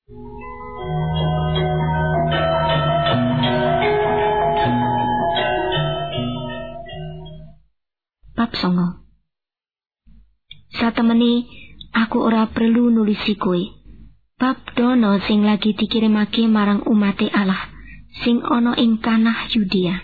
Bab 9. Satemene aku ora perlu nulisi kowe bab dono sing lagi dikirimake marang umate Allah sing ana ing tanah Yudea.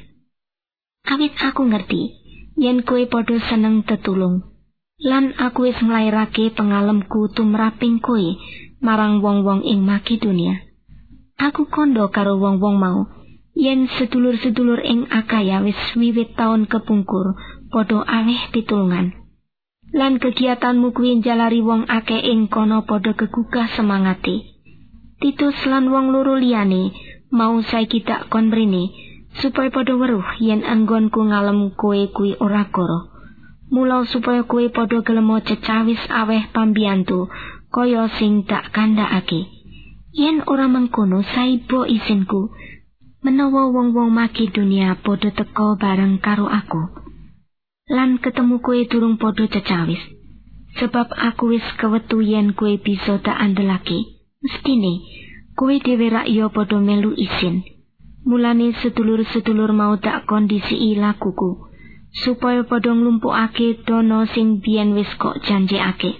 Awit aku ngerti yen kowe padha seneng tetulung, lan aku wis nglairake pengalemku tumraping kowe marang wong-wong ing Makedonia. Aku kandha karo wong-wong mau yen sedulur-sedulur ing Akaya wis wiwit taun kepungkur padha aweh pitulungan. Lan kegiatanmu kuwi njalari wong akeh ing kono padha kegugah semangate. Titus lan wong loro liyane mau saiki tak kon mrene supaya padha weruh yen anggonku ngalem kowe kuwi ora koro. Mula supaya kowe padha gelem cecawis aweh pambiyantu kaya sing tak kandhakake. Yen ora mengkono saibo isinku menawa wong-wong Makedonia padha teka bareng karo aku. Lan ketemu kowe durung padha cecawis, sebab aku wis kewetu yen kowe bisa tak andelake. Mestine kowe dhewe rak ya padha melu isin. Mulane sedulur-sedulur mau tak kondisi lakuku, supaya padha nglumpukake dono sing biyen wis kok janjekake.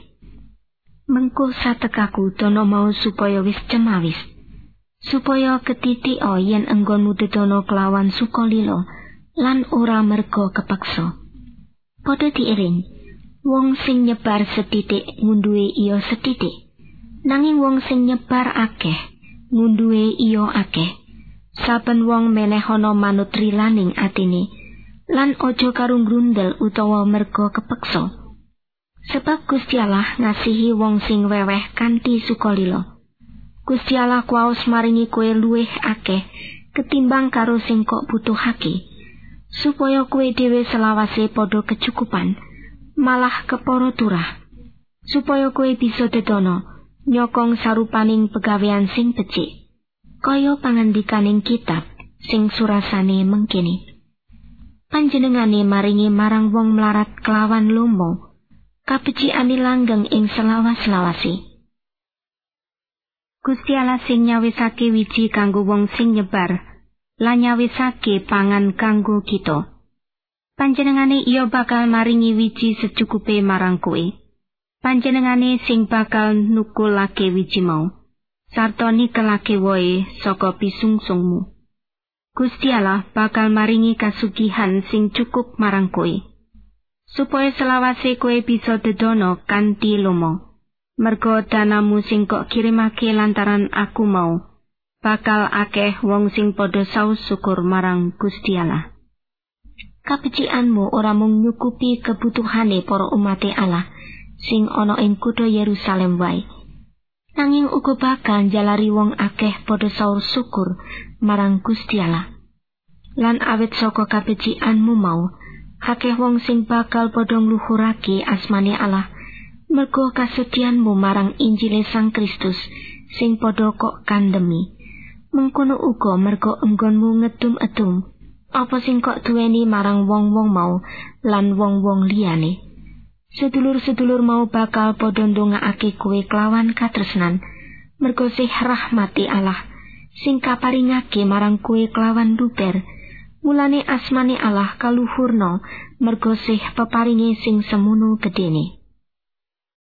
Mengko satekaku dono mau supaya wis cemawis, supaya ketitik yen enggonmu dedono kelawan sukalila lan ora merga kepeksa. Padha diiring, wong sing nyebar setitik ngunduhe iya setitik, nanging wong sing nyebar akeh ngunduhe iya akeh. Saben wong menehana manut rilaning atine, lan aja karo grundel utawa merga kepeksa. Sebab Gusti Allah ngasihi wong sing weweh kanthi sukalila. Gusti Allah kuwaos maringi kowe luwih akeh ketimbang karo sing kok butuhake, supaya kowe dhewe selawase padha kecukupan, malah kepara turah, supaya kowe bisa dedono nyokong sarupaning pegawean sing becik, kaya pangandikaning kitab sing surasane mengkene. Panjenengane maringi marang wong mlarat kelawan lomo, kabecikan langgeng ing selawas-lawase. Gusti Allah sing nyawisake wiji kanggo wong sing nyebar, lan nyawisake pangan kanggo kita. Panjenengane iya bakal maringi wiji secukupe marang kowe. Panjenengane sing bakal nukulake wiji mau, sarta nikelake wohe saka pisungsungmu. Gusti Allah bakal maringi kasugihan sing cukup marang kowe, supaya selawase kowe bisa dedono kanthi lomo. Merga danamu sing kok kirimake lantaran aku mau, bakal akeh wong sing padha saus syukur marang Gusti Allah. Kabecikanmu ora mung nyukupi kebutuhane para umate Allah sing ana ing kutha Yerusalem wae, nanging uga bakal njalari wong akeh padha saur syukur marang Gusti Allah. Lan awit saka kabecikanmu mau, akeh wong sing bakal padha ngluhurake asmane Allah, merga kasetianmu marang Injile Sang Kristus sing padha kok kandhemi. Mengkono uga merga enggonmu ngedum-edum apa sing kok duweni marang wong-wong mau lan wong-wong liyane. Sedulur-sedulur mau bakal padha ndongaake kowe kelawan katresnan, merga sih rahmati Allah sing kaparingake marang kowe kelawan duper. Mulane asmane Allah kaluhurna merga sih peparinge sing semono gedene.